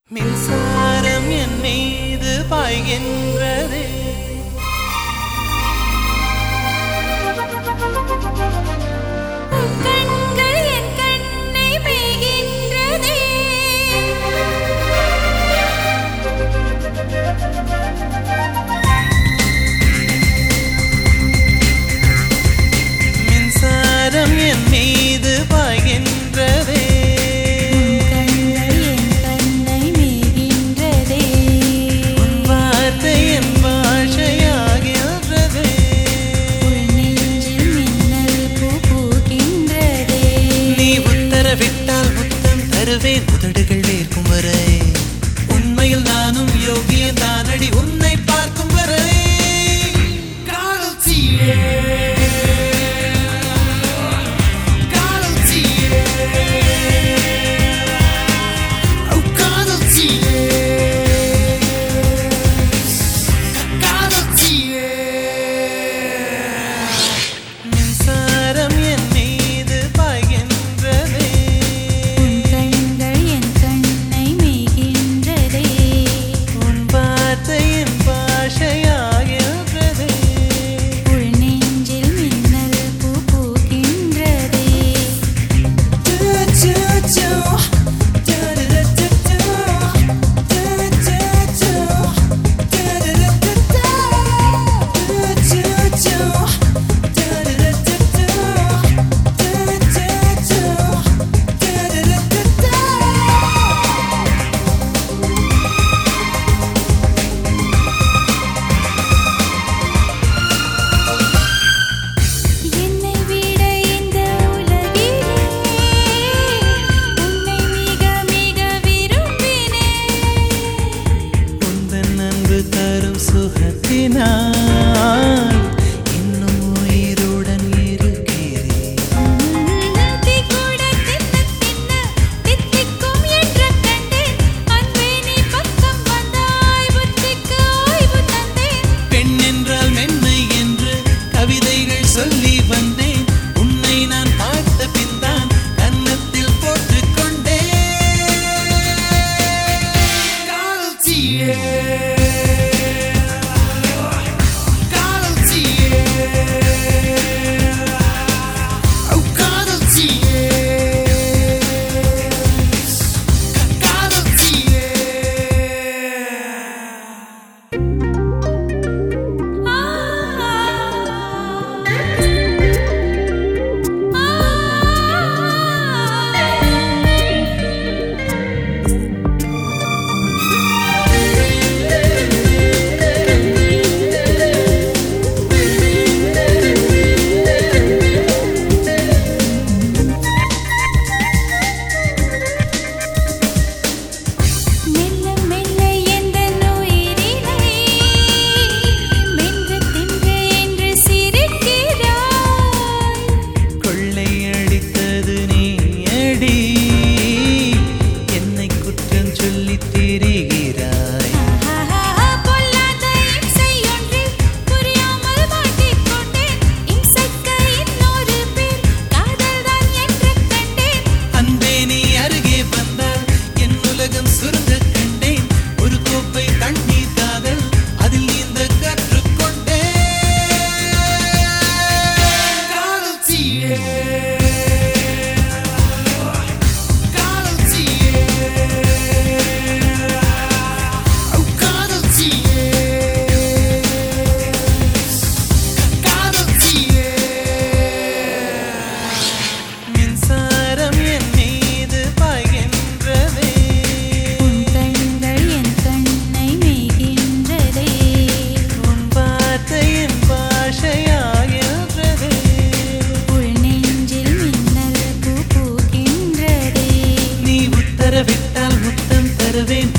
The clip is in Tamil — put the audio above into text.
மின்சாரம் என் மீது பாய்கின்றது. கண்கள் என் கண்ணை மேய்கின்றதே. மின்சாரம் என் மீது பாய்கின்றதே. விட்டால் முத்தம் தருவேன் உதடுகள் வேர்க்கும் வரை. உண்மையில் நானும் யோகியன் தானடி உன்னை பார்க்கும் வரை. காதல் தீயே, காதல் தீயே, காதல் தீயே, காதல் தீயே. மின்சாரம் என் மீது பாய்கின்றது. தரும் சுகத்தினால் இன்னும் உயிருடன் இருக்கிறேன். பெண் என்றால் மென்மை என்று கவிதைகள் சொல்லி வந்தேன். உன்னை நான் பார்த்த பின்தான் கன்னத்தில் போட்டுக்கொண்டேன். காதல் தீயே, விட்டால் முத்தம் தருவேன்